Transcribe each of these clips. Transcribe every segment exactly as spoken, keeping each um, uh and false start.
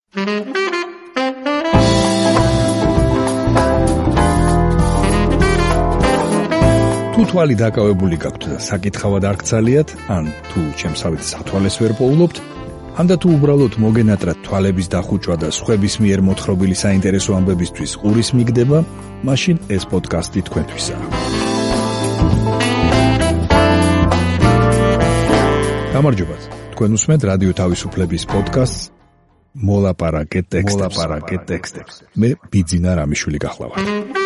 თუ თვალი დაკავებული გაქვთ და საკითხავად არ გცალიათ, ან თუ ჩემსავით სათვალეს ვერ პოულობთ, ანდა თუ უბრალოდ მოგენატრათ თვალების დახუჭვა და სხვების მიერ მოთხრობილი საინტერესო ამბებისთვის ყურის მიგდება, მაშინ ეს პოდკასტი თქვენთვისაა. გამარჯობათ, თქვენ უსმენთ რადიო თავისუფლების პოდკასტს მოლაპარაკე ტექსტებს. მე ბიძინა რამიშვილი გახლავართ.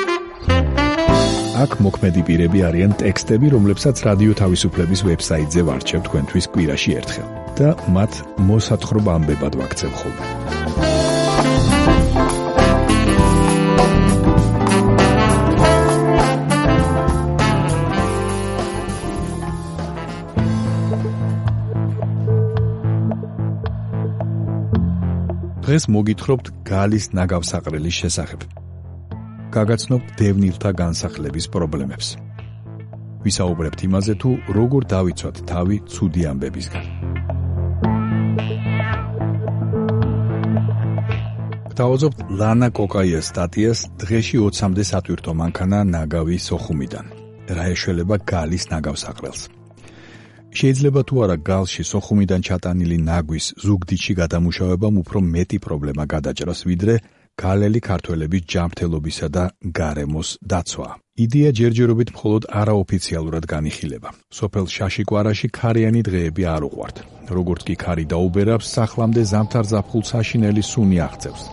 აქ მოქმედი პირები არიან ტექსტები, რომლებსაც რადიო თავისუფლების ვებსაიტზე ვარჩევ თქვენთვის კვირაში ერთხელ და მათ მოსათხრობ ამბებად ვაქცევ ხოლმე. დღეს მოგითხრობთ გალის ნაგავსაყრელის შესახებ. გაგაცნობთ დევნილთა განსახლების პრობლემებს. ვისაუბრებთ იმაზე, თუ როგორ დავიცვათ თავი ცუდი ამბებისგან. გთავაზობთ ლანა კოკაიას სტატიას დღეში ოცამდე სატვირთო მანქანა ნაგავი სოხუმიდან. რა ეშველება გალის ნაგავსაყრელს. შეიძლება თუ არა გალში სოხუმიდან ჩატანილი ნაგვის ზუგდიდში გადამუშავებამ უფრო მეტი პრობლემა გადაჭრას, ვიდრე გალელი ქართველების ჯანმრთელობისა და გარემოს დაცვა. იდეა ჯერჯერობით მხოლოდ არაოფიციალურად განიხილება. სოფელ შაშიკვარაში ქარიანი დღეები არ უყვართ. როგორც კი ქარი დაუბერავს, სახლამდე ზამთარ ზაფხულ საშინელი სუნი აღწევს.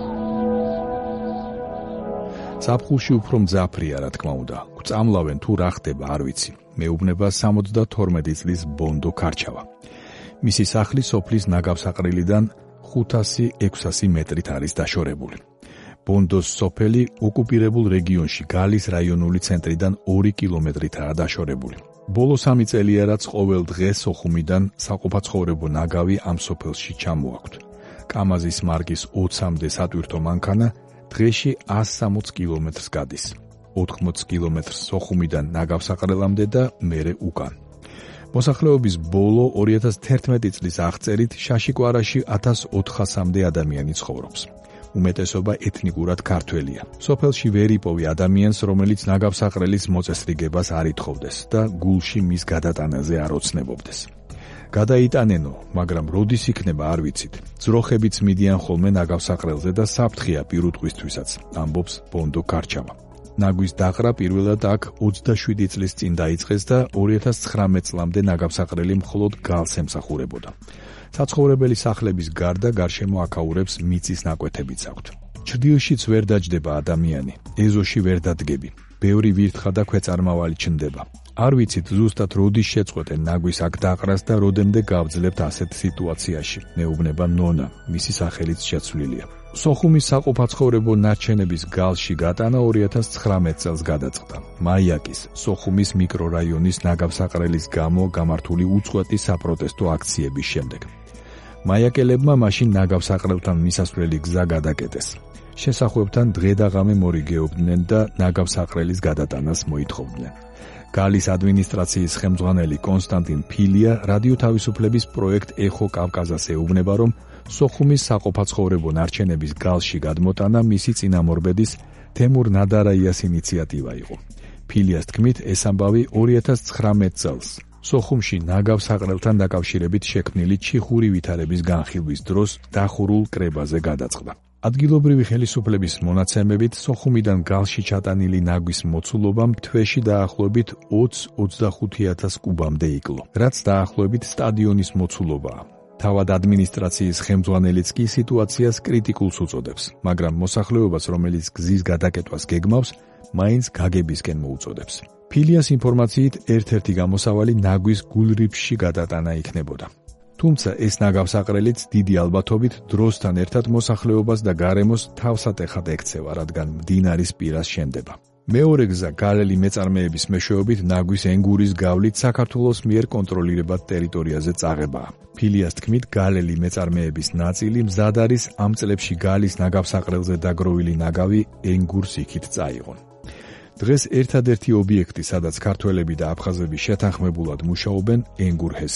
ზაფხულში უფრო მძაფრია, რა თქმა უნდა. გვწამლავენ თუ რა ხდება, არ ვიცი. მეუბნება სამოცდათორმეტი წლის ბონდო ქარჩავა. მისი სახლი სოფლის ნაგავსაყრელიდან ხუთასი ექვსასი მეტრით არის დაშორებული. ბონდოს სოფელი ოკუპირებულ რეგიონში გალის რაიონული ცენტრიდან ორი კილომეტრითაა დაშორებული. ბოლო სამი წელია, რაც ყოველ დღეს სოხუმიდან საყოფაცხოვრებო ნაგავი ამ სოფელში ჩამოაქვთ. კამაზის მარკის ოცამდე სატვირთო მანქანა დღეში ასი სამოცი კილომეტრს გადის. ოთხმოცი კილომეტრს სოხუმიდან ნაგავსაყრელამდე და მერე უკან. მოსახლეობის ბოლო ორი ათას თერთმეტი წლის აღწერით შაშიკვარაში ათას ოთხასამდე ადამიანი ცხოვრობს. უმეტესობა ეთნიკურად ქართველია. სოფელში ვერ იპოვი ადამიანს, რომელიც ნაგავსაყრელის მოწესრიგებას არ ითხოვდეს და გულში მის გადატანაზე არ ოცნებობდეს. გადაიტანენო, მაგრამ როდის იქნება არ ვიცით. ძროხებიც მიდიან ხოლმე ნაგავსაყრელზე და საფრთხეა პირუტყვისთვისაც, ამბობს ბონდო ქარჩავა. ნაგვის დაყრა პირველად აქ ოცდაშვიდი წლის წინ დაიწყეს და ორი ათას ცხრამეტ წლამდე ნაგავსაყრელი მხოლოდ გალს ემსახურებოდა. საცხოვრებელი სახლების გარდა გარშემო აქაურებს მიწის ნაკვეთებიც აქვთ. ჩრდილშიც ვერ დაჯდება ადამიანი, ეზოში ვერ დადგები. ბევრი ვირთხა და ქვეწარმავალი ჩნდება. არ ვიცით ზუსტად როდის შეწყვეტენ ნაგვის აქ დაყრას და როდემდე გავძლებთ ასეთ სიტუაციაში, მეუბნება ნონა, მისი სახელიც შეცვლილია. სოხუმის საყოფაცხოვრებო ნარჩენების გალში გატანა ორი ათას ცხრამეტ წელს გადაწყდა. მაიაკის, სოხუმის მიკრორაიონის ნაგავსაყრელის გამო გამართული უწყვეტი საპროტესტო აქციების შემდეგ. მაიაკელებმა მაშინ ნაგავსაყრელთან მისასვლელი გზა გადაკეტეს. შესახვევთან დღე და ღამე მორიგეობდნენ და ნაგავსაყრელის გადატანას მოითხოვდნენ. გალის ადმინისტრაციის ხელმძღვანელი კონსტანტინ ფილია რადიო თავისუფლების პროექტ ეხო კავკაზას ეუბნება, რომ სოხუმის საყოფაცხოვრებო ნარჩენების გალში გადმოტანა მისი წინამორბედის თემურ ნადარაიას ინიციატივა იყო. ფილიას თქმით, ეს ამბავი ორი ათას ცხრამეტ წელს სოხუმში ნაგავსაყრელთან დაკავშირებით შექმნილი ჩიხური ვითარების განხილვის დროს დახურულ კრებაზე გადაწყდა. ადგილობრივი ხელისუფლების მონაცემებით სოხუმიდან გალში ჩატანილი ნაგვის მოცულობა თვეში დაახლოებით ოცი ოცდახუთი ათას კუბამდე იკლო, რაც დაახლოებით სტადიონის მოცულობაა. თავად ადმინისტრაციის ხელმძღვანელიც კი სიტუაციას კრიტიკულს უწოდებს, მაგრამ მოსახლეობას, რომელიც გზის გადაკეტვას გეგმავს, მაინც გაგებისკენ მოუწოდებს. ფილიას ინფორმაციით ერთ-ერთი გამოსავალი ნაგვის გულრიფში გადატანა იქნებოდა. თუმცა ეს ნაგავსაყრელიც დიდი ალბათობით დროსთან ერთად მოსახლეობას და გარემოს თავსატეხად ექცევა, რადგან მდინარის პირას შენდება. მეორე გზა გალელი მეწარმეების მეშვეობით ნაგვის ენგურის გავლით საქართველოს მიერ კონტროლირებად ტერიტორიაზე წაღებაა. ფილიას თქმით, გალელი მეწარმეების ნაწილი მზად არის ამ წლებში გალის ნაგავსაყრელზე დაგროვილი ნაგავი ენგურს იქით წაიღონ. დღეს ერთადერთი ობიექტი, სადაც ქართველები და აფხაზები შეთანხმებულად მუშაობენ, ენგურჰესია.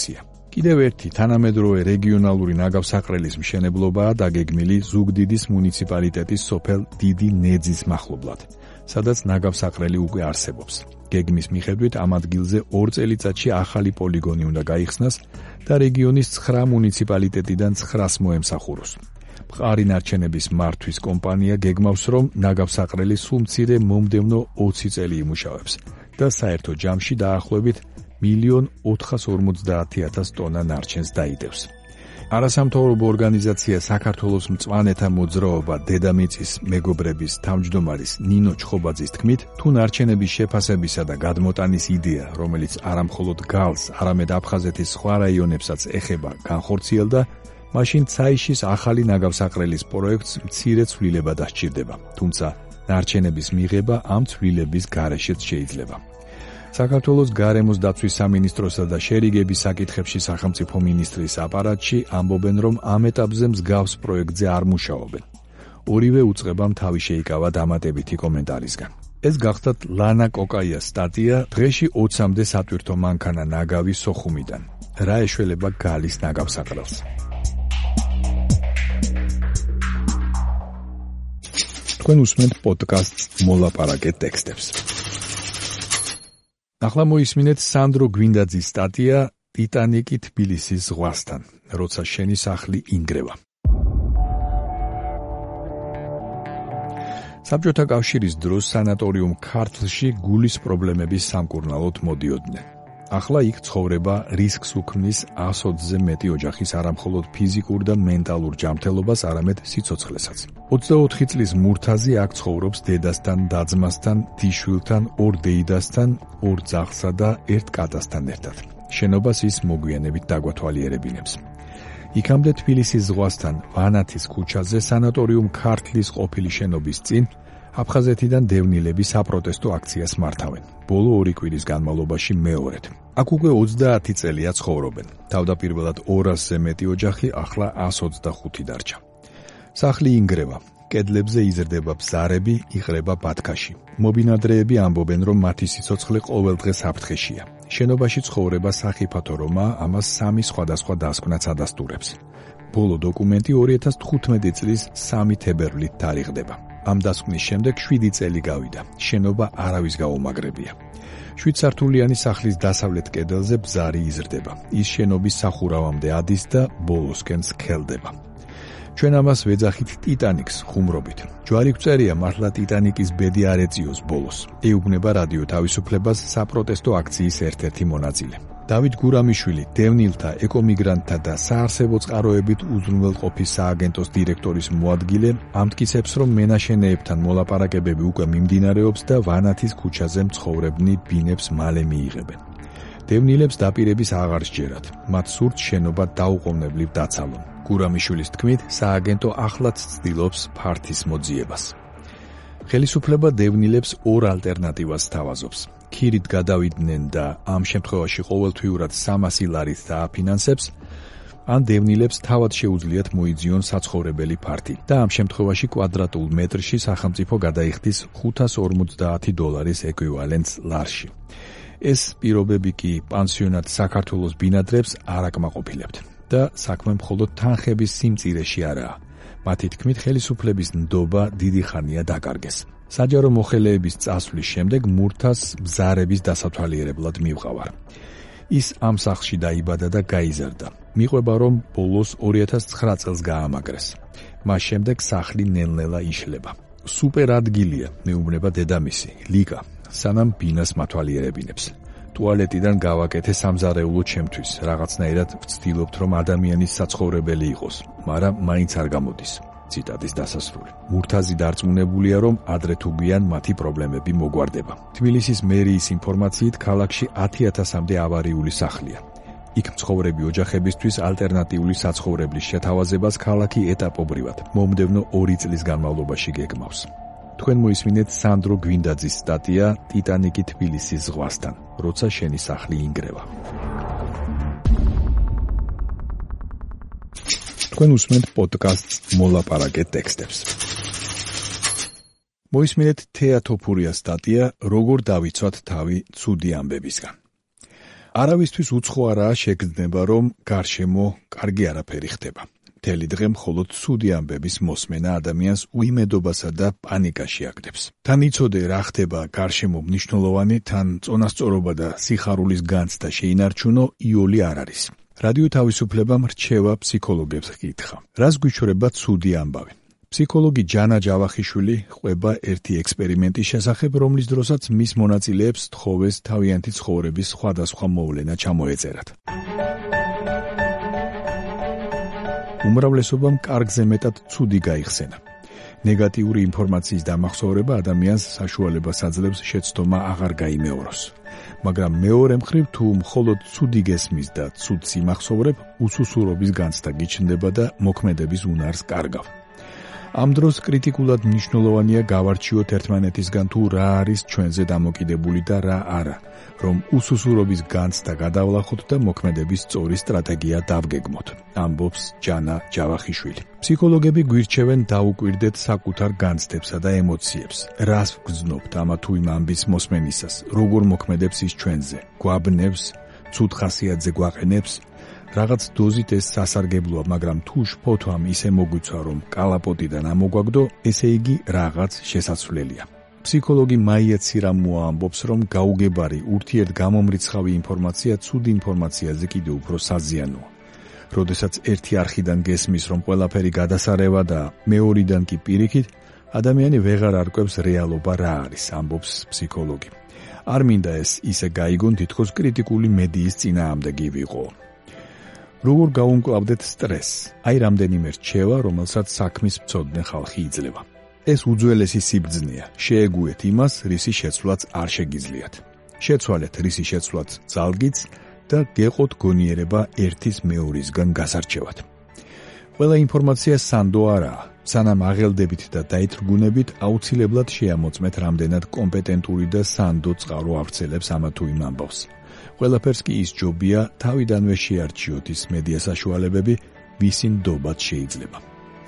კიდევ ერთი თანამედროვე რეგიონალური ნაგავსაყრელის მშენებლობაა დაგეგმილი ზუგდიდის მუნიციპალიტეტის სოფელ დიდი ნეძის მახლობლად, სადაც ნაგავსაყრელი უკვე არსებობს. გეგმის მიხედვით ამ ადგილზე ორ წელიწადში ახალი პოლიგონი უნდა გაიხსნას და რეგიონის ცხრა მუნიციპალიტეტიდან ცხრას მოემსახუროს. მყარი ნარჩენების მართვის კომპანია გეგმავს, რომ ნაგავსაყრელი სულ მცირე მომდევნო ოცი წელი იმუშავებს და საერთო ჯამში დაახლოებით მილიონ ოთხას ორმოცდაათი ათას ტონა ნარჩენს დაიდევს. არასამთავრობო ორგანიზაცია საქართველოს მწვანეთა მოძრაობა დედამიწის მეგობრების თავმჯდომარის ნინო ჩხობაძის თქმით, თუ ნარჩენების შეფასებისა და გადმოტანის იდეა, რომელიც არამხოლოდ გალს, არამედ აფხაზეთის სხვა რაიონებსაც ეხება, განხორციელდა, მაშინ ცაიშის ახალი ნაგავსაყრელის პროექტს მცირე ცვლილება დასჭირდება, თუმცა ნარჩენების მიღება ამ ცვლილების გარეშეც შეიძლება. საქართველოს გარემოს დაცვის სამინისტროსა და შერიგების საკითხებში სახელმწიფო მინისტრის აპარატში ამბობენ, რომ ამ ეტაპზე მსგავს პროექტზე არ მუშაობენ. ორივე უწყებამ თავი შეიკავა დამატებითი კომენტარისგან. ეს გახდათ ლანა კოკაიას სტატია დღეში ოცამდე სატვირთო მანქანა ნაგავი სოხუმიდან. რა ეშველება გალის ნაგავსაყრელს? თქვენ უსმენთ პოდკასტს მოლაპარაკე ტექსტებს. ახლა მოისმინეთ სანდრო გვინდაძის სტატია ტიტანიკი თბილისის ზღვასთან, როცა შენი სახლი ინგრევა. საბჭოთა კავშირის დროს სანატორიუმ ქართლში გულის პრობლემების სამკურნალოდ მოდიოდნენ. ახლა იქ ცხოვრება რისკს უქმნის ას ოცზე მეტი ოჯახის არამხოლოდ ფიზიკურ და მენტალურ ჯანმრთელობას, არამედ სიცოცხლესაც. ოცდაოთხი წლის მურთაზი აქ ცხოვრობს დედასთან, და-ძმასთან, დიშვილთან, ორ დეიდასთან, ორ ძაღლსა და ერთ კატასთან ერთად. შენობას ის მოგვიანებით დაგვათვალიერებინებს. იქამდე თბილისის ზღვასთან, ვანათის ქუჩაზე სანატორიუმ ქართლის ყოფილი შენობის წინ აფხაზეთიდან დევნილები საპროტესტო აქციას მართავენ. ბოლო ორი კვირის განმავლობაში მეორედ. აქ უკვე ოცდაათი წელია ცხოვრობენ. თავდაპირველად ორასზე მეტი ოჯახი, ახლა ას ოცდახუთი დარჩა. სახლი ინგრევა. კედლებზე იზრდება ბზარები, იყრება ბათქაში. მობინადრეები ამბობენ, რომ მათი სიცოცხლე ყოველდღე საფრთხეშია. შენობაში ცხოვრება სახიფათო რომა, ამას სამი სხვადასხვა დასკვნაც ადასტურებს. ბოლო დოკუმენტი ორი ათას თხუთმეტი წლის სამი თებერვლით თარიღდება. ამ დასკვნის შემდეგ შვიდი წელი გავიდა. შენობა არავის გაუმაგრებია. შვიდსართულიანი სახლის დასავლეთ კედელზე ბზარი იზრდება. ის შენობის სახურავამდე ადის და ბოლოსკენ სქელდება. ჩვენ ამას ვეძახით ტიტანიკს ხუმრობით. ჯვარი გვწერია მართლა ტიტანიკის ბედი არ ეწიოს ბოლოს. ეუბნება რადიო თავისუფლებას საპროტესტო აქციის ერთ-ერთი მონაწილე. დავით გურამიშვილი, დევნილთა, ეკომიგრანტთა და საარსებო წყაროებით უზრუნველყოფის სააგენტოს დირექტორის მოადგილე, ამტკიცებს, რომ მენაშენეებთან მოლაპარაკებები უკვე მიმდინარეობს და ვანათის ქუჩაზე მცხოვრებნი ბინებს მალე მიიღებენ. დევნილებს დაპირების აღარ სჯერათ, მათ სურთ შენობა დაუყოვნებლივ დაცალონ. გურამიშვილის თქმით, სააგენტო ახლაც ცდილობს ფართის მოძიებას. ხელისუფლება დევნილებს ორ ალტერნატივას სთავაზობს. ქირით გადავიდნენ და ამ შემთხვევაში ყოველთვიურად სამასი ლარით დააფინანსებს, ან დევნილებს თავად შეუძლიათ მოიძიონ საცხოვრებელი ფართი და ამ შემთხვევაში კვადრატულ მეტრში სახელმწიფო გადაიხდის ხუთას ორმოცდაათი დოლარის ეკვივალენტს ლარში. ეს პირობები კი პანსიონატ საქართველოს ბინადრებს არ აკმაყოფილებთ და საქმე მხოლოდ თანხების სიმწირეში არაა. მათი თქმით, ხელისუფლების ნდობა დიდი ხანია დაკარგეს. საჯარო მოხელეების წასვლის შემდეგ მურთას ბზარების დასათვალიერებლად მივყავარ. ის ამ სახლში დაიბადა და გაიზარდა. მიყვება, რომ ბოლოს ორი ათას ცხრა წელს გაამაგრეს. მას შემდეგ სახლი ნელ-ნელა იშლება. სუპერ ადგილია, მეუბნება დედამისი, ლიკა, სანამ ბინას მათვალიერებინებს. ტუალეტიდან გავაკეთე სამზარეულო ჩემთვის, რაღაცნაირად ვცდილობთ, რომ ადამიანის საცხოვრებელი იყოს, მაგრამ მაინც არ გამოდის. ციტატის დასასრული. მურთაზი დარწმუნებულია, რომ ადრე თუ გვიან მათი პრობლემები მოგვარდება. თბილისის მერიის ინფორმაციით, ქალაქში ათი ათასამდე ავარიული სახლია. იქ მცხოვრები ოჯახებისთვის ალტერნატიული საცხოვრებლის შეთავაზებას ქალაქი ეტაპობრივად მომდევნო ორი წლის განმავლობაში გეგმავს. თქვენ მოისმინეთ სანდრო გვინდაძის სტატია ტიტანიკი თბილისის ზღვასთან, როცა შენი სახლი ინგრევა. თქვენ უსმენთ პოდკასტს მოლაპარაკე ტექსტებს. მოისმინეთ თეა თოფურიას სტატია როგორ დავიცვათ თავი ცუდი ამბებისგან. არავისთვის უცხო არაა შეგრძნება, რომ გარშემო კარგი არაფერი ხდება. მთელი დღე მხოლოდ ცუდი ამბების მოსმენა ადამიანს უიმედობასა და პანიკაში აგდებს. თან იცოდე რა ხდება გარშემო მნიშვნელოვანი, თან წონასწორობა და სიხარულის განცდა შეინარჩუნო იოლი არ არის. რადიო თავისუფლებამ რჩევა ფსიქოლოგებს ჰკითხა. რას გვიჩვენება ცუდი ამბავი? ფსიქოლოგი ჯანა ჯავახიშვილი ყვება ერთი ექსპერიმენტის შესახებ, რომლის დროსაც მის მონაწილეებს თხოვეს თავიანთი ცხოვრების სხვადასხვა მოვლენა ჩამოეწერათ. უმრავლესობამ კარგზე მეტად ცუდი გაიხსენა. ნეგატიური ინფორმაციის დამახსოვრება ადამიანს საშუალებას აძლევს შეცდომა აღარ გაიმეოროს. მაგრამ მეორე მხრივ თუ მხოლოდ ცუდი გესმის და ცუდს იმახსოვრებ, უსუსურობის განცდა გიჩნდება და მოქმედების უნარს კარგავ. ამ დროს კრიტიკულად მნიშვნელოვანია გავარჩიოთ ერთმანეთისგან თუ რა არის ჩვენზე დამოკიდებული და რა არა, რომ უსუსურობის განცდა გადავლახოთ და მოქმედების სწორი სტრატეგია დავგეგმოთ, ამბობს ჯანა ჯავახიშვილი. ფსიქოლოგები გვირჩევენ დაუკვირდეთ საკუთარ განცდებსა და ემოციებს. რას ვგრძნობთ ამა თუ იმ ამბის მოსმენისას, როგორ მოქმედებს ის ჩვენზე, გვაბნევს, ცუდ ხასიათზე გვაყენებს. რაღაც დოზით ეს სასარგებლოა, მაგრამ თუ შფოთვამ ისე მოგვიცვა, რომ კალაპოტიდან ამოგვაგდო, ესე იგი რაღაც შესაძლებელია. ფსიქოლოგი მაია ცირამუა ამბობს, რომ გაუგებარი, ურთიერთგამომრიცხავი ინფორმაცია ცუდ ინფორმაციაზე კიდევ უფრო საზიანოა. როდესაც ერთი არხიდან გესმის, რომ ყველაფერი გადასარევა და მეორიდან კი პირიქით, ადამიანი ვეღარ არკვევს რეალობა რა არის, ამბობს ფსიქოლოგი. არ მინდა ეს ისე გაიგონ, თითქოს კრიტიკული მედიის წინააღმდეგი ვიყო. როგორ გაუმკლავდეთ სტრესს? აი რამდენიმე რჩევა, რომელსაც საქმის მცოდნე ხალხი იძლევა. ეს უძველესი სიბრძნეა. შეეგუეთ იმას, რისი შეცვლაც არ შეგიძლიათ. შეცვალეთ რისი შეცვლაც ძალგიც და გეყოთ გონიერება ერთის მეორისგან გასარჩევად. ყველა ინფორმაცია სანდო არაა. სანამ აღელდებით და დაითრგუნებით, აუცილებლად შეამოწმეთ რამდენად კომპეტენტური და სანდო წყარო ავრცელებს ამა თუ იმ ამბავს. ყველაფერს კი ის ჯობია თავიდანვე შეარჩიოთ ის მედია საშუალებები, ვისი ნდობაც შეიძლება.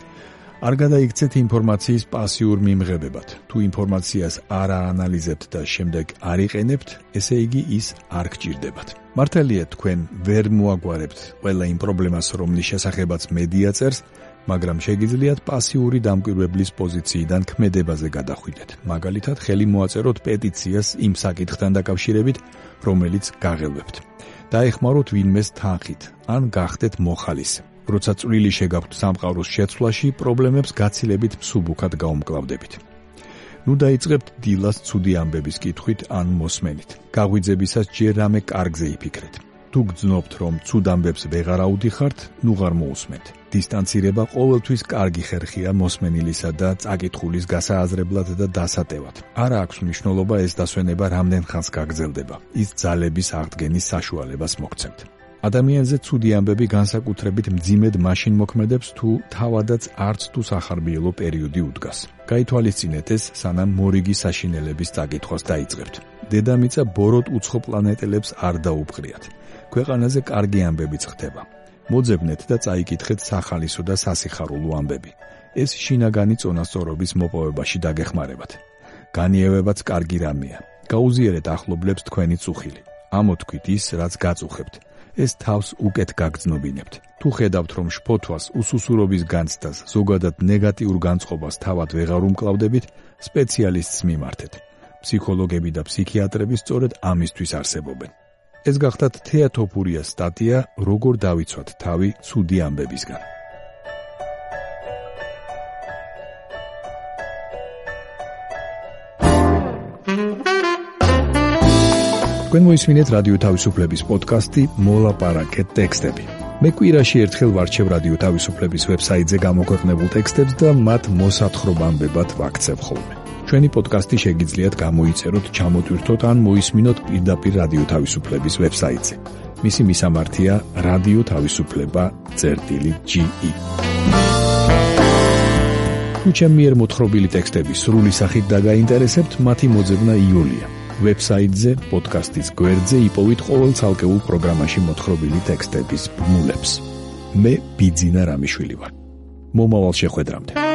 არ გადაიქცეთ ინფორმაციის პასიურ მიმღებებად. თუ ინფორმაციას არ აანალიზებთ და შემდეგ არ იყენებთ, ესე იგი ის არ გჭირდებათ. მართალია თქვენ ვერ მოაგვარებთ ყველა იმ პრობლემას, რომლის შესახებაც მედია წერს, მაგრამ შეგიძლიათ პასიური დამკვირვებლის პოზიციიდან ქმედებაზე გადახვიდეთ. მაგალითად, ხელი მოაწეროთ პეტიციას იმ საკითხთან დაკავშირებით, რომელიც გაღელვებთ. დაეხმაროთ ვინმეს თანხით, ან გახდეთ მოხალისე. როცა წვლილი შეგაქვთ სამყაროს შეცვლაში, პრობლემებს გაცილებით მსუბუქად გაუმკლავდებით. ნუ დაიწყებთ დილას ცუდი ამბების კითხვით ან მოსმენით. გაღვიძებისას ჯერ რამე კარგზე იფიქრეთ. თუ გძნობთ, რომ ცუდ ამბებს ვეღარ აუდიხართ, ნუ ღარ მოусმენთ. დისტანცირება ყოველთვის კარგი ხერხია მოსმენილისა და წაკითხulis გასააზრებლად და დასატევად. არ აქვს მნიშვნელობა ეს დასვენება რამდენ ხანს გაგრძელდება. ის ძალების აღდგენის საშუალებას მოგცემთ. ადამიანზე ცუდი ამბები განსაკუთრებით მძიმედ მაშინ მოქმედებს, თუ თავადაც არც თუ სახარბიელო პერიოდი უდგას. გაითვალისწინეთ ეს, სანამ მორიგი საშინელების წაკითხვას დაიწყებთ. დედამიწა ბოროტ უცხო პლანეტელებს არ დაუპყრიათ. ქვეყანაზე კარგი ამბებიც ხდება. მოძებნეთ და წაიკითხეთ სახალისო და სასიხარულო ამბები. ეს შინაგანი წონასწორობის მოპოვებაში დაგეხმარებათ. განიევებაც კარგი რამეა. გაუზიარეთ ახლობლებს თქვენი წუხილი. ამოთქვით ის, რაც გაწუხებთ. ეს თავს უკეთ გაგრძნობინებთ. თუ ხედავთ, რომ შფოთვას, უსუსურობის განცდას, ზოგადად ნეგატიურ განწყობას თავად ვეღარ უმკლავდებით, სპეციალისტს მიმართეთ. ფსიქოლოგები და ფსიქიატრები სწორედ ამისთვის არსებობენ. ეს გახდათ თეატოფურიას სტატია როგორ დავიცვათ თავი ცუდი ამბებისგან. თქვენ მოისმინეთ რადიო თავისუფლების პოდკასტი მოლაპარაკეთ ტექსტები. მე კვირაში ერთხელ ვარჩევ რადიო თავისუფლების ვებსაიტზე გამოქვეყნებულ ტექსტებს და მათ მოსათხრობამდებად ვაქცევ ხოლმე. ჩვენი პოდკასტი შეგიძლიათ გამოიწეროთ, ჩამოტვირთოთ ან მოისმინოთ პირდაპირ რადიო თავისუფლების ვებსაიტზე. მისი მისამართია რადიო თავისუფლება წერტილი ჯი ი. თუ ჩემი მიერ მოთხრობილი ტექსტები სრული სახით დაგაინტერესებთ, მათი მოძებნა იოლია. ვებსაიტზე, პოდკასტის გვერდზე იპოვით ყოველ ცალკეულ პროგრამაში მოთხრობილი ტექსტების ბმულებს. მე ბიძინა რამიშვილი ვარ. მომავალ შეხვედრამდე.